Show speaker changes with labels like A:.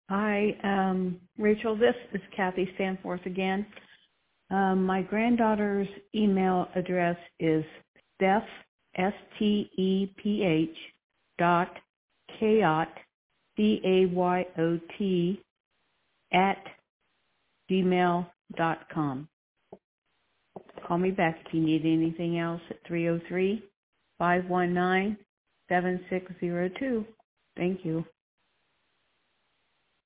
A: Hi, Rachel. This is Kathy Stanforth again. My granddaughter's email address is Steph, STEPH, Kayot, CAYOT, @gmail.com. Call me back if you need anything else at 303-519-7602. Thank you.